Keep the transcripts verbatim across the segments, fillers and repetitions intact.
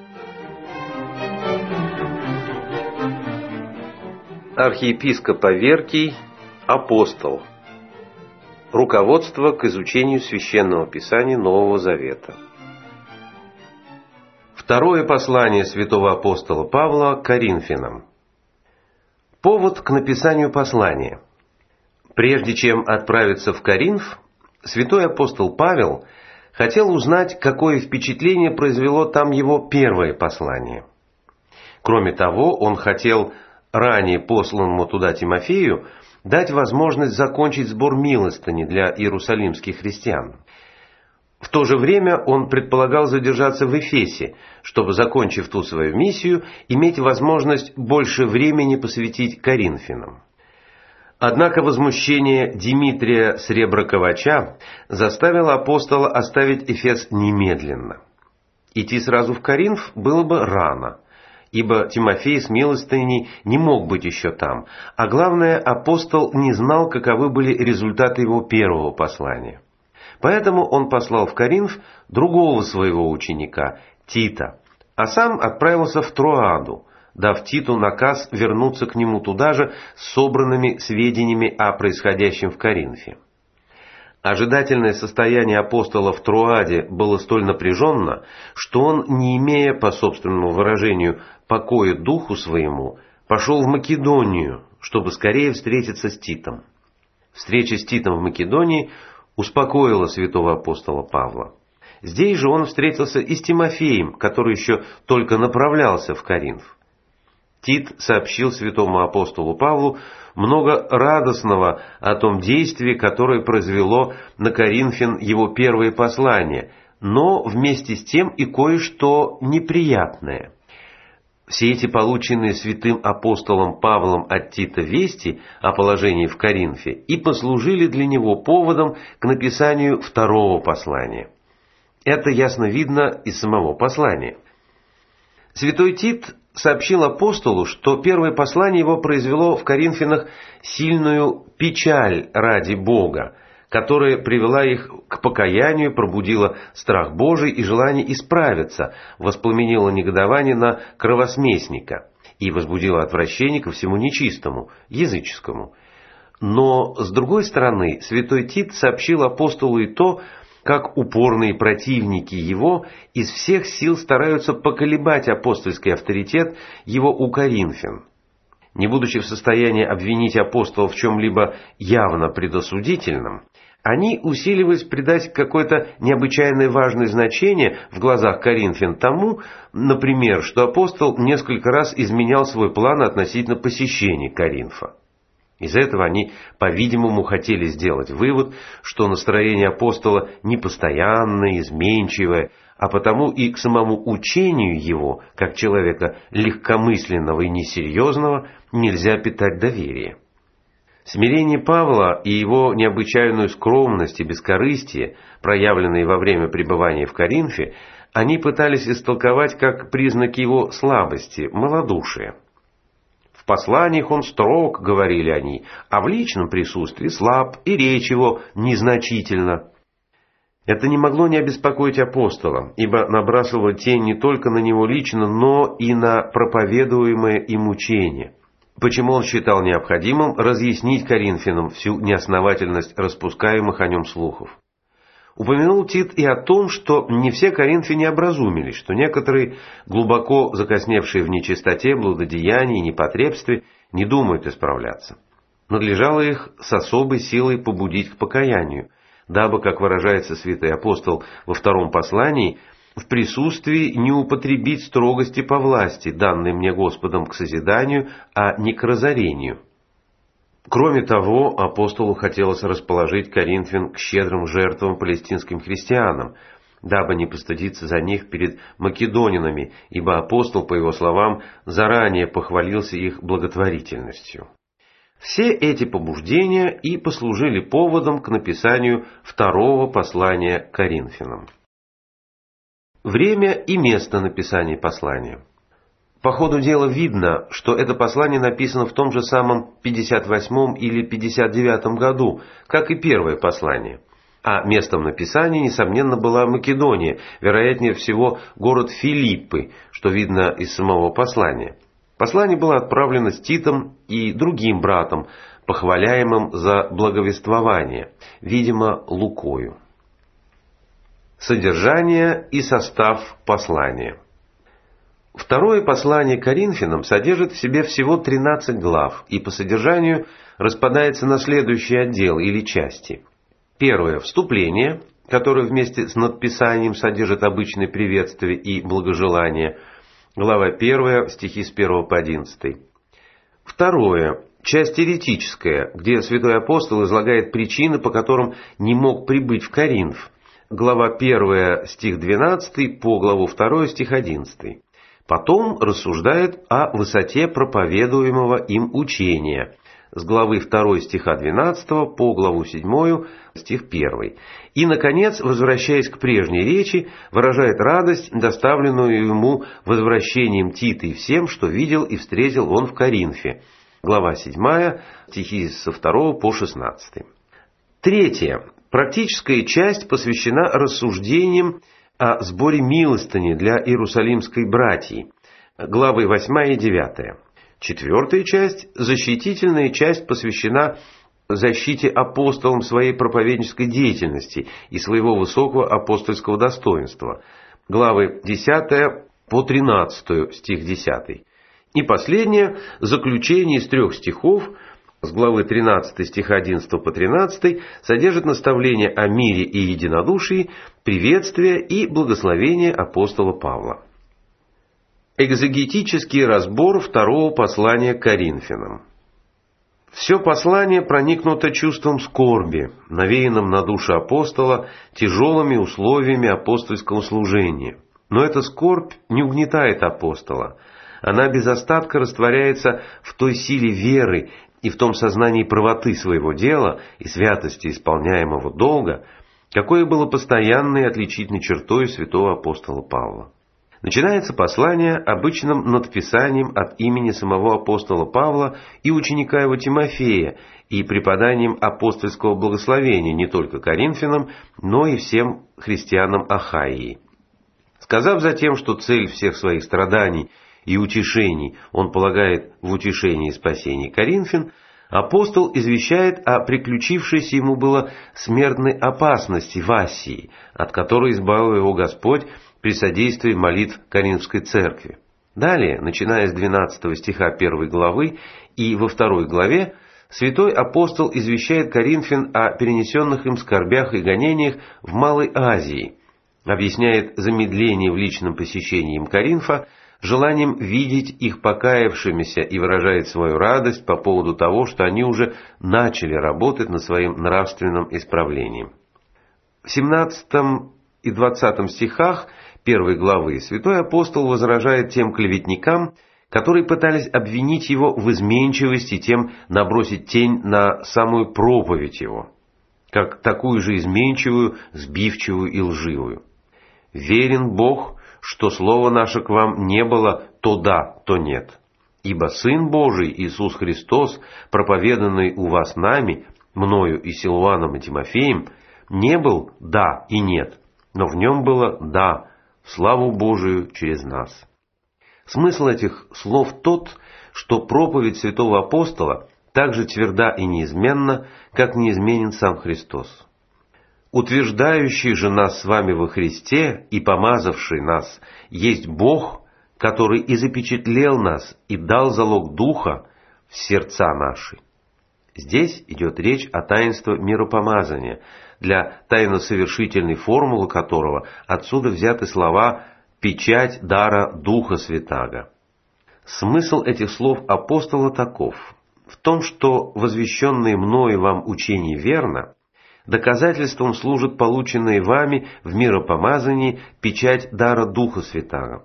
Архиепископ Аверкий, апостол. Руководство к изучению Священного Писания Нового Завета. Второе послание святого апостола Павла к Коринфянам. Повод к написанию послания. Прежде чем отправиться в Коринф, святой апостол Павел хотел узнать, какое впечатление произвело там его первое послание. Кроме того, он хотел ранее посланному туда Тимофею дать возможность закончить сбор милостыни для иерусалимских христиан. В то же время он предполагал задержаться в Эфесе, чтобы, закончив ту свою миссию, иметь возможность больше времени посвятить Коринфянам. Однако возмущение Димитрия Среброковача заставило апостола оставить Эфес немедленно. Идти сразу в Коринф было бы рано, ибо Тимофей с милостыней не мог быть еще там, а главное, апостол не знал, каковы были результаты его первого послания. Поэтому он послал в Коринф другого своего ученика, Тита, а сам отправился в Троаду, дав Титу наказ вернуться к нему туда же с собранными сведениями о происходящем в Коринфе. Ожидательное состояние апостола в Троаде было столь напряженно, что он, не имея, по собственному выражению, покоя духу своему, пошел в Македонию, чтобы скорее встретиться с Титом. Встреча с Титом в Македонии успокоила святого апостола Павла. Здесь же он встретился и с Тимофеем, который еще только направлялся в Коринф. Тит сообщил святому апостолу Павлу много радостного о том действии, которое произвело на Коринфян его первое послание, но вместе с тем и кое-что неприятное. Все эти полученные святым апостолом Павлом от Тита вести о положении в Коринфе и послужили для него поводом к написанию второго послания. Это ясно видно из самого послания. Святой Тит сообщил апостолу, что первое послание его произвело в Коринфянах сильную печаль ради Бога, которая привела их к покаянию, пробудила страх Божий и желание исправиться, воспламенила негодование на кровосмесника и возбудила отвращение ко всему нечистому, языческому. Но, с другой стороны, святой Тит сообщил апостолу и то, как упорные противники его из всех сил стараются поколебать апостольский авторитет его у коринфян. Не будучи в состоянии обвинить апостола в чем-либо явно предосудительном, они усиливались придать какое-то необычайное важное значение в глазах коринфян тому, например, что апостол несколько раз изменял свой план относительно посещения Коринфа. Из этого они, по-видимому, хотели сделать вывод, что настроение апостола непостоянное, изменчивое, а потому и к самому учению его, как человека легкомысленного и несерьезного, нельзя питать доверие. Смирение Павла и его необычайную скромность и бескорыстие, проявленные во время пребывания в Коринфе, они пытались истолковать как признаки его слабости, малодушия. В посланиях он строг, говорили они, а в личном присутствии слаб, и речь его незначительна. Это не могло не обеспокоить апостола, ибо набрасывало тень не только на него лично, но и на проповедуемое им учение. Почему он считал необходимым разъяснить коринфянам всю неосновательность распускаемых о нем слухов. Упомянул Тит и о том, что не все коринфяне образумились, что некоторые, глубоко закосневшие в нечистоте, блудодеянии и непотребстве, не думают исправляться. Надлежало их с особой силой побудить к покаянию, дабы, как выражается святой апостол во втором послании, в присутствии не употребить строгости по власти, данной мне Господом к созиданию, а не к разорению. Кроме того, апостолу хотелось расположить коринфян к щедрым жертвам палестинским христианам, дабы не постыдиться за них перед македонянами, ибо апостол, по его словам, заранее похвалился их благотворительностью. Все эти побуждения и послужили поводом к написанию второго послания к коринфянам. Время и место написания послания. По ходу дела видно, что это послание написано в том же самом пятьдесят восьмом или пятьдесят девятом году, как и первое послание. А местом написания, несомненно, была Македония, вероятнее всего город Филиппы, что видно из самого послания. Послание было отправлено с Титом и другим братом, похваляемым за благовествование, видимо, Лукою. Содержание и состав послания. Второе послание Коринфянам содержит в себе всего тринадцать глав и по содержанию распадается на следующие отделы или части. Первое – вступление, которое вместе с надписанием содержит обычное приветствие и благожелание. Глава первая, стихи с первого по одиннадцатый. Второе – часть теоретическая, где святой апостол излагает причины, по которым не мог прибыть в Коринф. Глава первая, стих двенадцатый, по главу вторую, стих одиннадцатый. Потом рассуждает о высоте проповедуемого им учения. С главы второй, стиха двенадцатого, по главу седьмую, стих первый. И, наконец, возвращаясь к прежней речи, выражает радость, доставленную ему возвращением Тита и всем, что видел и встретил он в Коринфе. Глава седьмая, стихи со второго по шестнадцатый. Третье. Практическая часть посвящена рассуждениям о сборе милостыни для Иерусалимской братьи. Главы восьмая и девятая. Четвертая часть, защитительная часть, посвящена защите апостолам своей проповеднической деятельности и своего высокого апостольского достоинства. Главы десятая по тринадцатый, стих десятый. И последнее, заключение из трех стихов, с главы тринадцатой, стиха одиннадцатого по тринадцатый, содержит наставление о мире и единодушии, приветствие и благословение апостола Павла. Экзегетический разбор второго послания к Коринфянам. Все послание проникнуто чувством скорби, навеянным на душу апостола тяжелыми условиями апостольского служения. Но эта скорбь не угнетает апостола. Она без остатка растворяется в той силе веры и в том сознании правоты своего дела и святости исполняемого долга, какое было постоянной отличительной чертой святого апостола Павла. Начинается послание обычным надписанием от имени самого апостола Павла и ученика его Тимофея и преподанием апостольского благословения не только Коринфянам, но и всем христианам Ахайи. Сказав затем, что цель всех своих страданий и утешений он полагает в утешении и спасении Коринфян, апостол извещает о приключившейся ему было смертной опасности в Асии, от которой избавил его Господь при содействии молитв Коринфской церкви. Далее, начиная с двенадцатого стиха первой главы и во второй главе, святой апостол извещает Коринфян о перенесенных им скорбях и гонениях в Малой Азии, объясняет замедление в личном посещении им Коринфа желанием видеть их покаявшимися и выражает свою радость по поводу того, что они уже начали работать над своим нравственным исправлением. В семнадцатом и двадцатом стихах первой главы святой апостол возражает тем клеветникам, которые пытались обвинить его в изменчивости и тем набросить тень на самую проповедь его, как такую же изменчивую, сбивчивую и лживую. «Верен Бог, что слово наше к вам не было то да, то нет. Ибо Сын Божий Иисус Христос, проповеданный у вас нами, мною и Силуаном и Тимофеем, не был да и нет, но в нем было да, в славу Божию через нас». Смысл этих слов тот, что проповедь святого апостола так же тверда и неизменна, как неизменен сам Христос. «Утверждающий же нас с вами во Христе и помазавший нас есть Бог, который и запечатлел нас и дал залог Духа в сердца наши». Здесь идет речь о таинстве миропомазания, для тайносовершительной формулы которого отсюда взяты слова «печать дара Духа Святаго». Смысл этих слов апостола таков: в том, что возвещенное мною вам учение верно, доказательством служит полученная вами в миропомазании печать дара Духа Святаго.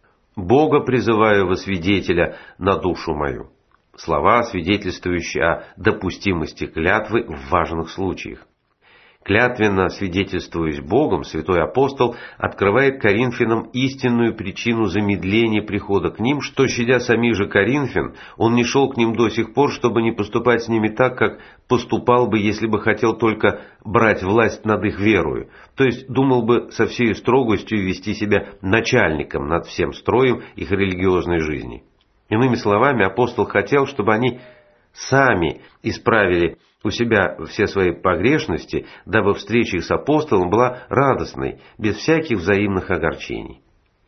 «Бога призываю во свидетеля на душу мою». Слова, свидетельствующие о допустимости клятвы в важных случаях. Клятвенно свидетельствуясь Богом, святой апостол открывает Коринфянам истинную причину замедления прихода к ним, что, щадя самих же Коринфян, он не шел к ним до сих пор, чтобы не поступать с ними так, как поступал бы, если бы хотел только брать власть над их верою, то есть думал бы со всей строгостью вести себя начальником над всем строем их религиозной жизни. Иными словами, апостол хотел, чтобы они сами исправили у себя все свои погрешности, дабы встреча их с апостолом была радостной, без всяких взаимных огорчений.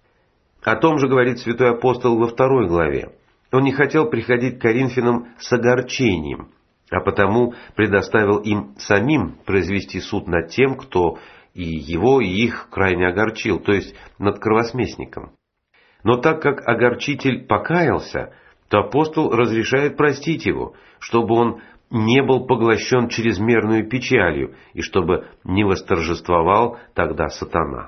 О том же говорит святой апостол во второй главе. Он не хотел приходить к коринфянам с огорчением, а потому предоставил им самим произвести суд над тем, кто и его, и их крайне огорчил, то есть над кровосмесником. Но так как огорчитель покаялся, то апостол разрешает простить его, чтобы он не был поглощен чрезмерную печалью, и чтобы не восторжествовал тогда сатана.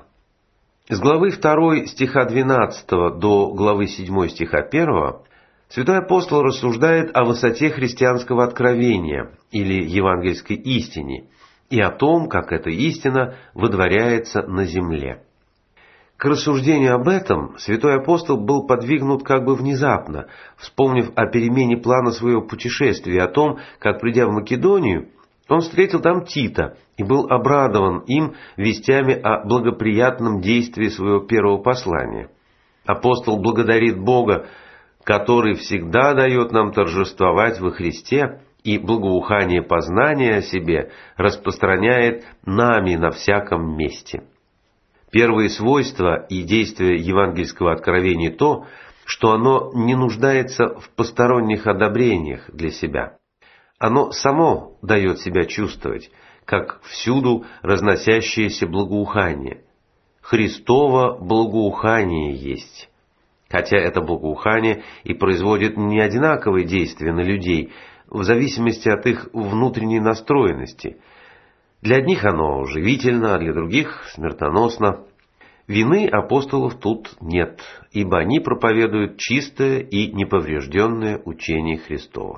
С главы второй стиха двенадцатого до главы седьмой стиха первого святой апостол рассуждает о высоте христианского откровения или евангельской истине и о том, как эта истина выдворяется на земле. К рассуждению об этом святой апостол был подвигнут как бы внезапно, вспомнив о перемене плана своего путешествия, о том, как, придя в Македонию, он встретил там Тита и был обрадован им вестями о благоприятном действии своего первого послания. Апостол благодарит Бога, который всегда дает нам торжествовать во Христе и благоухание познания о себе распространяет нами на всяком месте. Первые свойства и действия евангельского откровения то, что оно не нуждается в посторонних одобрениях для себя. Оно само дает себя чувствовать, как всюду разносящееся благоухание. Христово благоухание есть. Хотя это благоухание и производит не одинаковые действия на людей, в зависимости от их внутренней настроенности. Для одних оно живительно, а для других смертоносно. Вины апостолов тут нет, ибо они проповедуют чистое и неповрежденное учение Христово.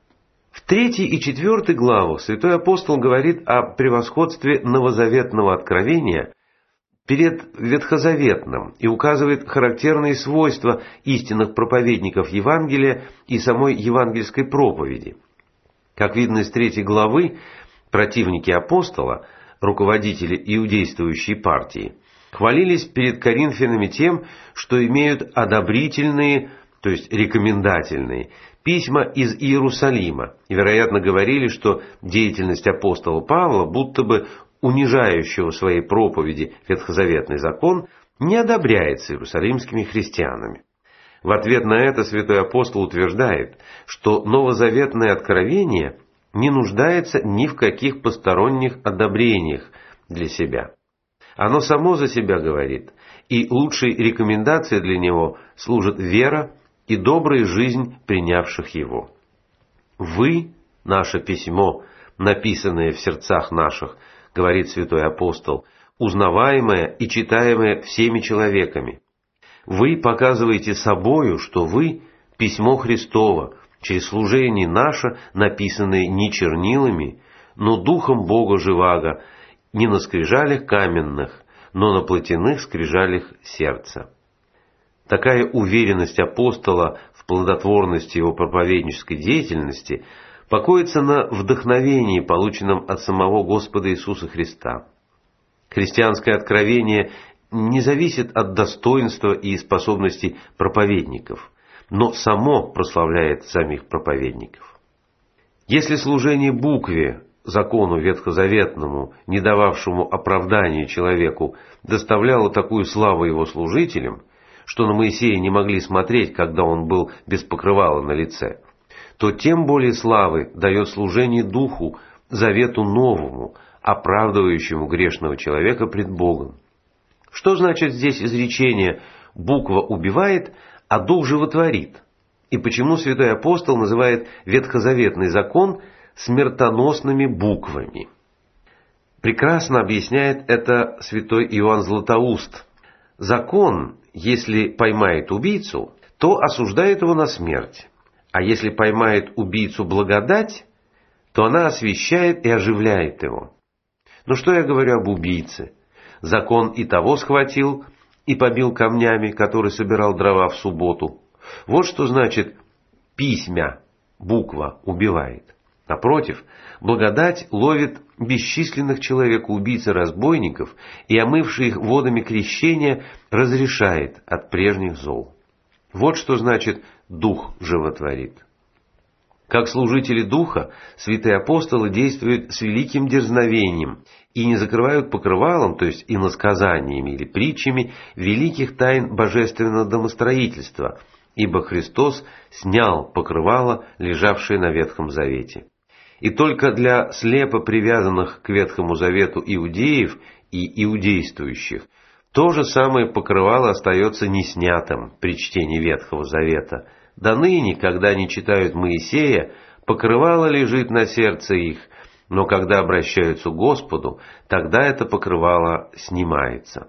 В третьей и четвертой главах святой апостол говорит о превосходстве новозаветного откровения перед ветхозаветным и указывает характерные свойства истинных проповедников Евангелия и самой евангельской проповеди. Как видно из третьей главы, противники апостола, руководители иудействующей партии, хвалились перед коринфянами тем, что имеют одобрительные, то есть рекомендательные, письма из Иерусалима, и, вероятно, говорили, что деятельность апостола Павла, будто бы унижающего в своей проповеди ветхозаветный закон, не одобряется иерусалимскими христианами. В ответ на это святой апостол утверждает, что новозаветное откровение не нуждается ни в каких посторонних одобрениях для себя. Оно само за себя говорит, и лучшей рекомендацией для него служит вера и добрая жизнь принявших его. «Вы, наше письмо, написанное в сердцах наших, — говорит святой апостол, — узнаваемое и читаемое всеми человеками. Вы показываете собою, что вы — письмо Христово, через служение наше, написанное не чернилами, но духом Бога живаго, не на скрижалях каменных, но на плотяных скрижалях сердца». Такая уверенность апостола в плодотворности его проповеднической деятельности покоится на вдохновении, полученном от самого Господа Иисуса Христа. Христианское откровение не зависит от достоинства и способностей проповедников, но само прославляет самих проповедников. Если служение букве, закону ветхозаветному, не дававшему оправдания человеку, доставляло такую славу его служителям, что на Моисея не могли смотреть, когда он был без покрывала на лице, то тем более славы дает служение Духу, завету новому, оправдывающему грешного человека пред Богом. Что значит здесь изречение «буква убивает, а Дух животворит»? И почему святой апостол называет ветхозаветный закон смертоносными буквами? Прекрасно объясняет это святой Иоанн Златоуст. Закон, если поймает убийцу, то осуждает его на смерть, а если поймает убийцу благодать, то она освящает и оживляет его. Но что я говорю об убийце? Закон и того схватил и побил камнями, который собирал дрова в субботу. Вот что значит «письмя», буква убивает. Напротив, благодать ловит бесчисленных человекоубийц и разбойников и, омывший их водами крещения, разрешает от прежних зол. Вот что значит «дух животворит». Как служители духа, святые апостолы действуют с великим дерзновением и не закрывают покрывалом, то есть иносказаниями или притчами, великих тайн божественного домостроительства, ибо Христос снял покрывало, лежавшее на Ветхом Завете. И только для слепо привязанных к Ветхому Завету иудеев и иудействующих то же самое покрывало остается неснятым при чтении Ветхого Завета. До ныне, когда они читают Моисея, покрывало лежит на сердце их, но когда обращаются к Господу, тогда это покрывало снимается.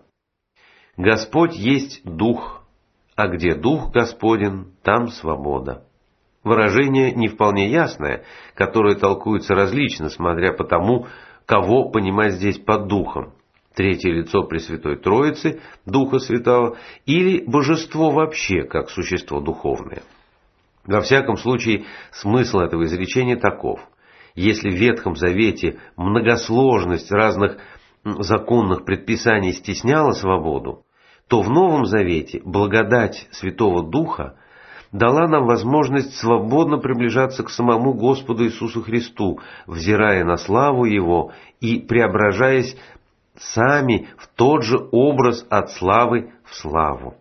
Господь есть Дух, а где Дух Господень, там свобода. Выражение не вполне ясное, которое толкуется различно, смотря по тому, кого понимать здесь под Духом. Третье лицо Пресвятой Троицы, Духа Святого, или Божество вообще, как существо духовное. Во всяком случае, смысл этого изречения таков. Если в Ветхом Завете многосложность разных законных предписаний стесняла свободу, то в Новом Завете благодать Святого Духа дала нам возможность свободно приближаться к самому Господу Иисусу Христу, взирая на славу Его и преображаясь сами в тот же образ от славы в славу.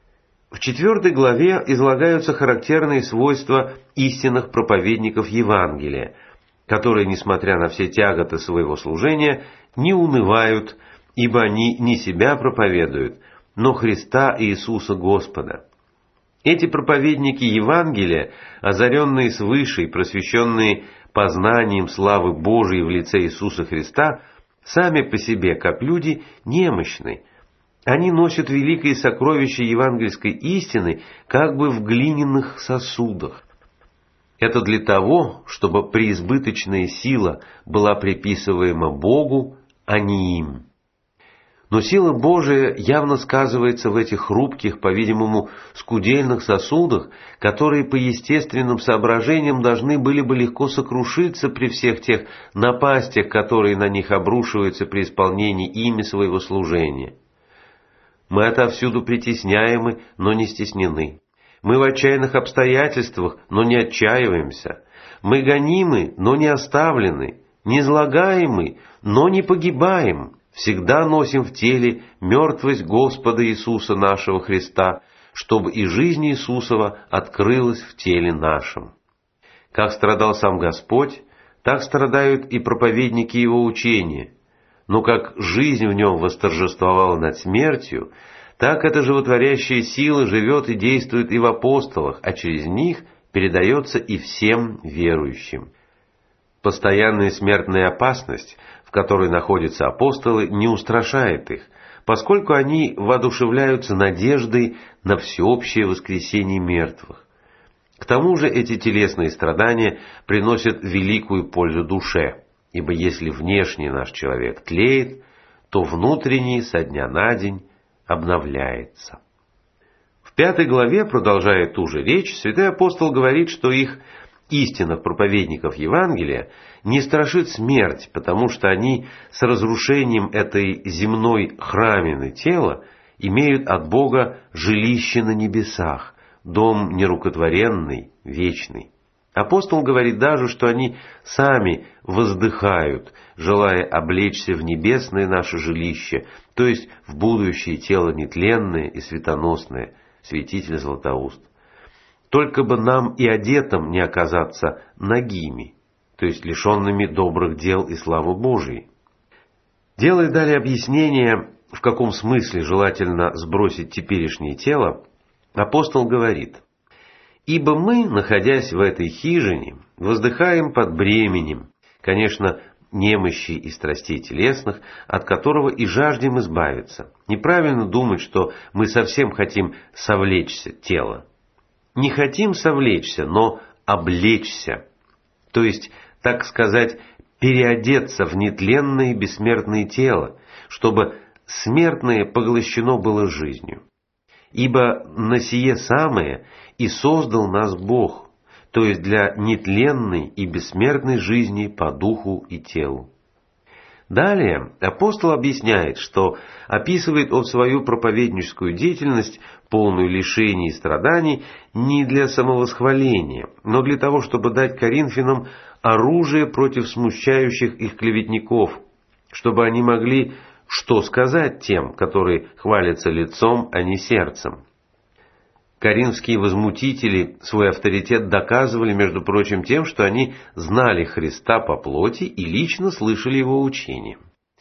В четвертой главе излагаются характерные свойства истинных проповедников Евангелия, которые, несмотря на все тяготы своего служения, не унывают, ибо они не себя проповедуют, но Христа Иисуса Господа. Эти проповедники Евангелия, озаренные свыше и просвещенные познанием славы Божией в лице Иисуса Христа, сами по себе, как люди, немощны. Они носят великие сокровища евангельской истины как бы в глиняных сосудах. Это для того, чтобы преизбыточная сила была приписываема Богу, а не им. Но сила Божия явно сказывается в этих хрупких, по-видимому, скудельных сосудах, которые по естественным соображениям должны были бы легко сокрушиться при всех тех напастях, которые на них обрушиваются при исполнении ими своего служения. Мы отовсюду притесняемы, но не стеснены. Мы в отчаянных обстоятельствах, но не отчаиваемся. Мы гонимы, но не оставлены. Низлагаемы, но не погибаем. Всегда носим в теле мертвость Господа Иисуса нашего Христа, чтобы и жизнь Иисусова открылась в теле нашем. Как страдал сам Господь, так страдают и проповедники Его учения. Но как жизнь в нем восторжествовала над смертью, так эта животворящая сила живет и действует и в апостолах, а через них передается и всем верующим. Постоянная смертная опасность, в которой находятся апостолы, не устрашает их, поскольку они воодушевляются надеждой на всеобщее воскресение мертвых. К тому же эти телесные страдания приносят великую пользу душе, ибо если внешний наш человек тлеет, то внутренний со дня на день обновляется. В пятой главе, продолжая ту же речь, святой апостол говорит, что их истинных проповедников Евангелия не страшит смерть, потому что они с разрушением этой земной храмины тела имеют от Бога жилище на небесах, дом нерукотворенный, вечный. Апостол говорит даже, что они сами воздыхают, желая облечься в небесное наше жилище, то есть в будущее тело нетленное и светоносное, святитель Златоуст. Только бы нам и одетым не оказаться нагими, то есть лишенными добрых дел и славы Божией. Делая далее объяснение, в каком смысле желательно сбросить теперешнее тело, апостол говорит: «Ибо мы, находясь в этой хижине, воздыхаем под бременем, конечно, немощи и страстей телесных, от которого и жаждем избавиться. Неправильно думать, что мы совсем хотим совлечься тело. Не хотим совлечься, но облечься, то есть, так сказать, переодеться в нетленное и бессмертное тело, чтобы смертное поглощено было жизнью. Ибо на сие самое и создал нас Бог, то есть для нетленной и бессмертной жизни по духу и телу. Далее апостол объясняет, что описывает он свою проповедническую деятельность, полную лишений и страданий, не для самовосхваления, но для того, чтобы дать коринфянам оружие против смущающих их клеветников, чтобы они могли что сказать тем, которые хвалятся лицом, а не сердцем. Коринфские возмутители свой авторитет доказывали, между прочим, тем, что они знали Христа по плоти и лично слышали Его учение.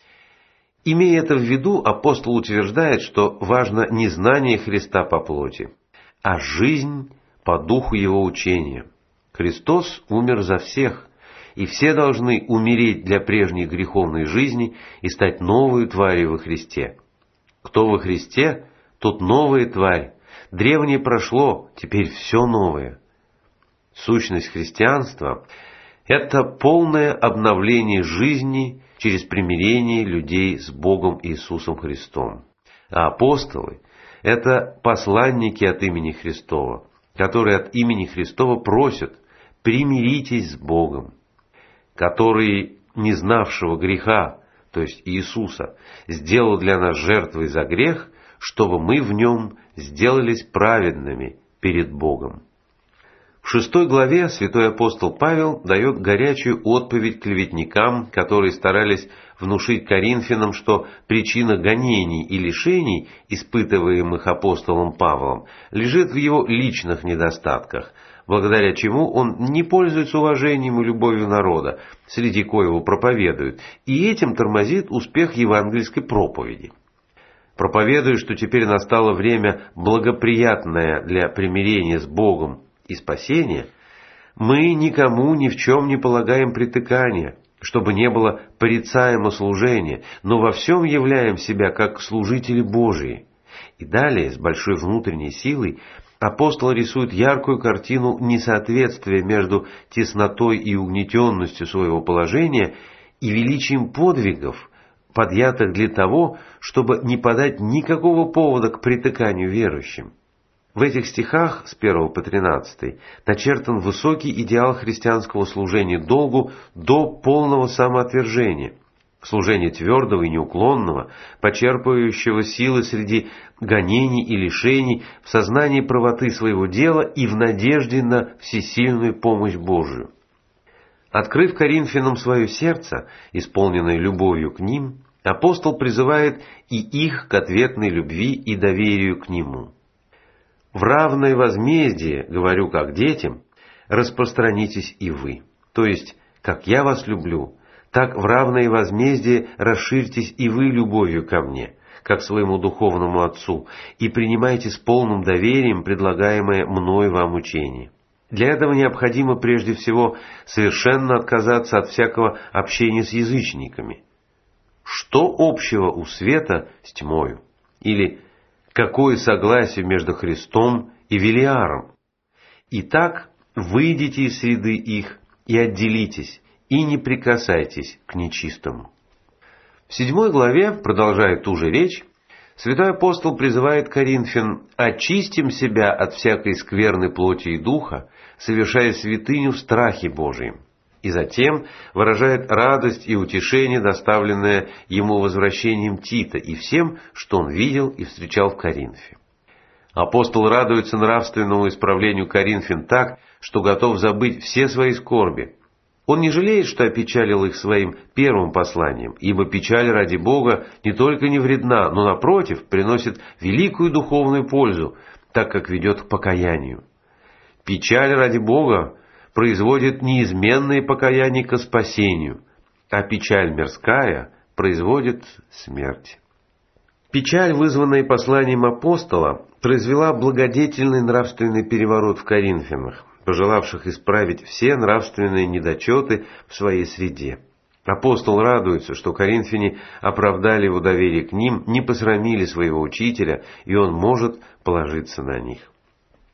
Имея это в виду, апостол утверждает, что важно не знание Христа по плоти, а жизнь по духу Его учения. Христос умер за всех, и все должны умереть для прежней греховной жизни и стать новой тварью во Христе. Кто во Христе, тот новая тварь. Древнее прошло, теперь все новое. Сущность христианства – это полное обновление жизни через примирение людей с Богом Иисусом Христом. А апостолы – это посланники от имени Христова, которые от имени Христова просят: примиритесь с Богом, который, не знавшего греха, то есть Иисуса, сделал для нас жертвой за грех, чтобы мы в нем сделались праведными перед Богом. В шестой главе святой апостол Павел дает горячую отповедь клеветникам, которые старались внушить коринфянам, что причина гонений и лишений, испытываемых апостолом Павлом, лежит в его личных недостатках, благодаря чему он не пользуется уважением и любовью народа, среди коего проповедует, и этим тормозит успех евангельской проповеди. Проповедуя, что теперь настало время благоприятное для примирения с Богом и спасения, мы никому ни в чем не полагаем притыкания, чтобы не было порицаемо служения, но во всем являем себя как служители Божии. И далее, с большой внутренней силой, апостол рисует яркую картину несоответствия между теснотой и угнетенностью своего положения и величием подвигов, подъятых для того, чтобы не подать никакого повода к притыканию верующим. В этих стихах с первого по тринадцатый начертан высокий идеал христианского служения долгу до полного самоотвержения, служения твердого и неуклонного, почерпывающего силы среди гонений и лишений, в сознании правоты своего дела и в надежде на всесильную помощь Божию. Открыв коринфянам свое сердце, исполненное любовью к ним, апостол призывает и их к ответной любви и доверию к нему. В равное возмездие, говорю как детям, распространитесь и вы. То есть, как я вас люблю, так в равное возмездие расширьтесь и вы любовью ко мне, как своему духовному отцу, и принимайте с полным доверием предлагаемое мной вам учение. Для этого необходимо прежде всего совершенно отказаться от всякого общения с язычниками. Что общего у света с тьмою? Или какое согласие между Христом и Велиаром? Итак, выйдите из среды их и отделитесь, и не прикасайтесь к нечистому. В седьмой главе, продолжая ту же речь, святой апостол призывает коринфян: «Очистим себя от всякой скверны плоти и духа, совершая святыню в страхе Божием». И затем выражает радость и утешение, доставленное ему возвращением Тита и всем, что он видел и встречал в Коринфе. Апостол радуется нравственному исправлению коринфян так, что готов забыть все свои скорби. Он не жалеет, что опечалил их своим первым посланием, ибо печаль ради Бога не только не вредна, но, напротив, приносит великую духовную пользу, так как ведет к покаянию. Печаль ради Бога производит неизменное покаяние ко спасению, а печаль мирская производит смерть. Печаль, вызванная посланием апостола, произвела благодетельный нравственный переворот в коринфянах, пожелавших исправить все нравственные недочеты в своей среде. Апостол радуется, что коринфяне оправдали его доверие к ним, не посрамили своего учителя, и он может положиться на них.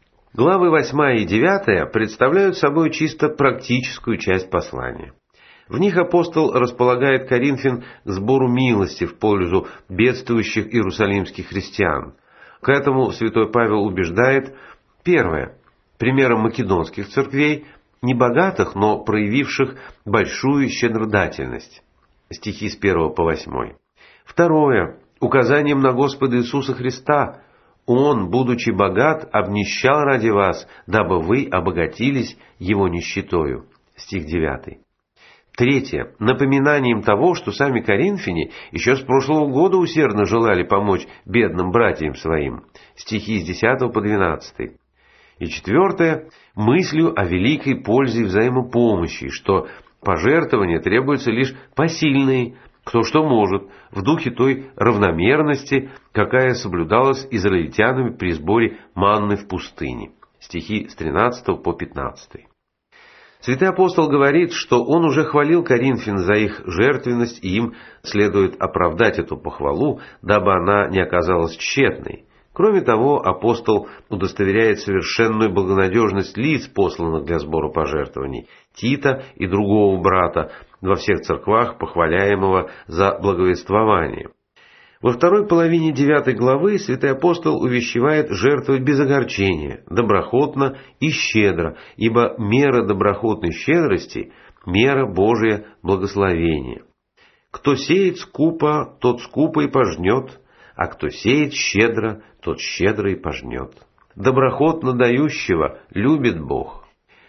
Главы восьмая и девятая представляют собой чисто практическую часть послания. В них апостол располагает Коринфян к сбору милости в пользу бедствующих иерусалимских христиан. К этому святой Павел убеждает: первое, примером македонских церквей, небогатых, но проявивших большую щедродательность. Стихи с первого по восьмой. Второе, указанием на Господа Иисуса Христа. Он, будучи богат, обнищал ради вас, дабы вы обогатились Его нищетою. Стих девятый. Третье. Напоминанием того, что сами коринфяне еще с прошлого года усердно желали помочь бедным братьям своим. Стихи с десятого по двенадцатый. И четвертое. Мыслью о великой пользе взаимопомощи, что пожертвования требуются лишь посильные, кто что может, в духе той равномерности, какая соблюдалась израильтянами при сборе манны в пустыне. Стихи с тринадцатого по пятнадцатый. Святой апостол говорит, что он уже хвалил коринфян за их жертвенность, и им следует оправдать эту похвалу, дабы она не оказалась тщетной. Кроме того, апостол удостоверяет совершенную благонадежность лиц, посланных для сбора пожертвований, Тита и другого брата, во всех церквах, похваляемого за благовествование. Во второй половине девятой главы святой апостол увещевает жертвовать без огорчения, доброхотно и щедро, ибо мера доброхотной щедрости – мера Божия благословения. Кто сеет скупо, тот скупо и пожнет, а кто сеет щедро, тот щедро и пожнет. Доброхотно дающего любит Бог.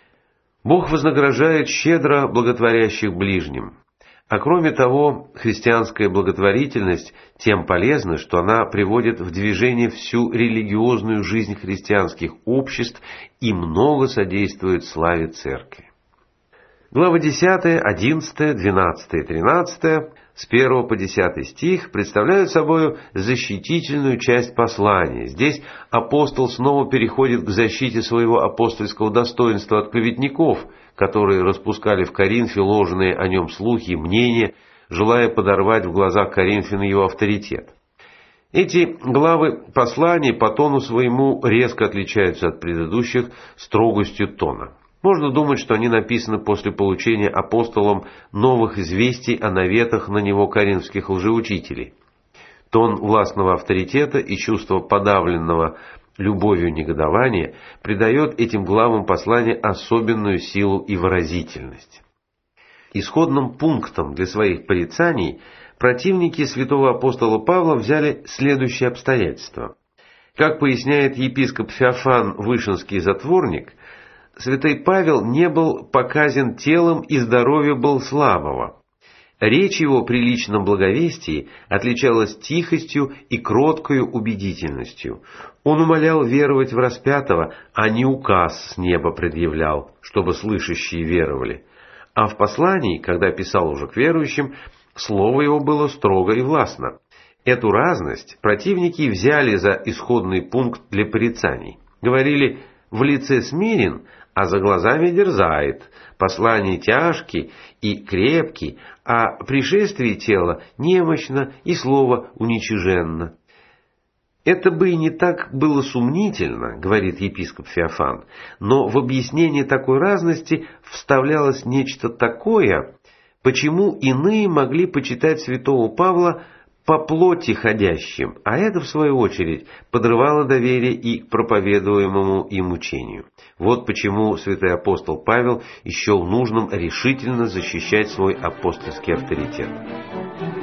Бог вознаграждает щедро благотворящих ближним. А кроме того, христианская благотворительность тем полезна, что она приводит в движение всю религиозную жизнь христианских обществ и много содействует славе Церкви. Глава десятая, одиннадцатая, двенадцатая и тринадцатая с первого по десятый стих представляют собой защитительную часть послания. Здесь апостол снова переходит к защите своего апостольского достоинства от клеветников, которые распускали в Коринфе ложные о нем слухи и мнения, желая подорвать в глазах коринфян его авторитет. Эти главы послания по тону своему резко отличаются от предыдущих строгостью тона. Можно думать, что они написаны после получения апостолом новых известий о наветах на него коринфских лжеучителей. Тон властного авторитета и чувство подавленного любовью негодования придает этим главам послания особенную силу и выразительность. Исходным пунктом для своих порицаний противники святого апостола Павла взяли следующие обстоятельства. Как поясняет епископ Феофан Вышинский затворник, святой Павел не был показен телом и здоровье был слабого. Речь его при личном благовестии отличалась тихостью и кроткою убедительностью. Он умолял веровать в распятого, а не указ с неба предъявлял, чтобы слышащие веровали. А в послании, когда писал уже к верующим, слово его было строго и властно. Эту разность противники взяли за исходный пункт для порицаний. Говорили: в лице смирен, а за глазами дерзает, послание тяжкий и крепкий, а пришествие тела немощно и слово уничиженно. Это бы и не так было сумнительно, говорит епископ Феофан, но в объяснение такой разности вставлялось нечто такое, почему иные могли почитать святого Павла по плоти ходящим, а это, в свою очередь, подрывало доверие и к проповедуемому им учению. Вот почему святой апостол Павел счел нужным решительно защищать свой апостольский авторитет.